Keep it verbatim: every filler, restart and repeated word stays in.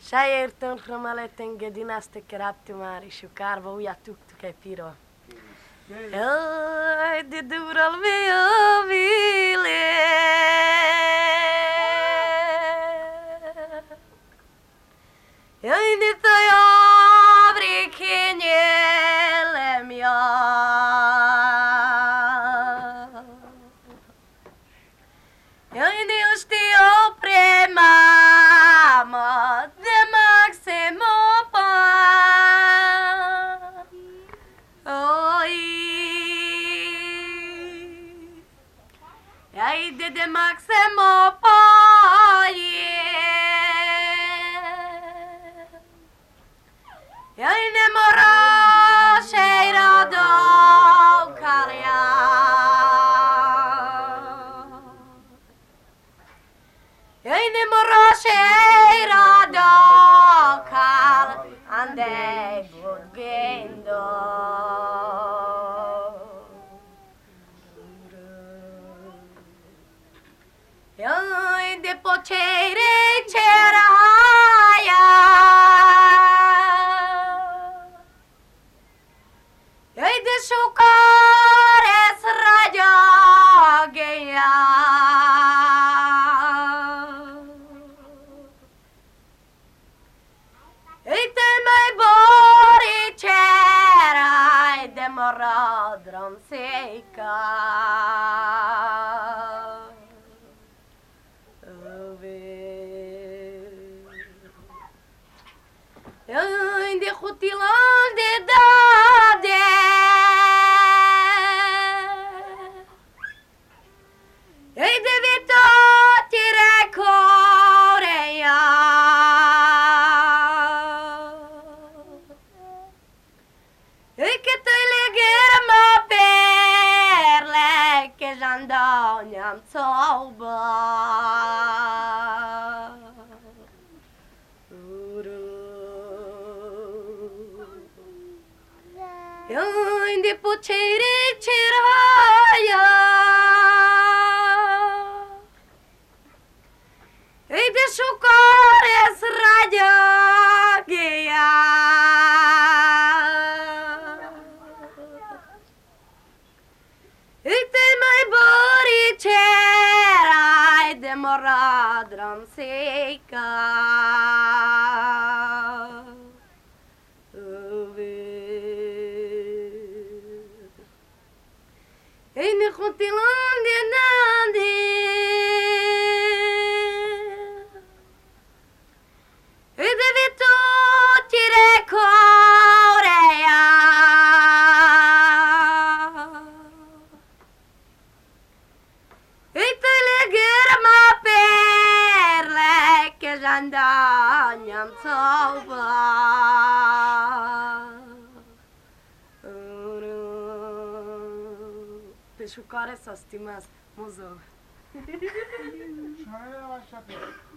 Sájértön hromaleten gedinaste kerapti már is a kárva újját tuktuk egy piro. Jaj, de dural mi a vile. Jaj, de tajabri kényelem jár. Jaj, de osti a premama, de maximo pan. Oi, jaj, de de maximo pan. Jaj, ne mora sejra daukarja. Jaj, ne mora sejra daukar, andej budgendo. Jaj, de pocsére cserája. Jaj, de sokan ez ragyogja. Jaj, te mely borítseraj, de marad ramszéka. Jaj, de hutilan de dade. Jaj, de vitotire koreja. Jaj, che te legherma perle, che jandonyam coba. Jaj, de pocsére cserája. Jaj, de sokan ez ragyogja. Jaj, te mely borítseraj, de marad ramszéka. Jaj, ne hutilan de dade. Jaj, de vitotire koreja. Jaj, te legherma perle, che jandonyam coba. Pe sokan ez azt imás, mozog. Sajnálom,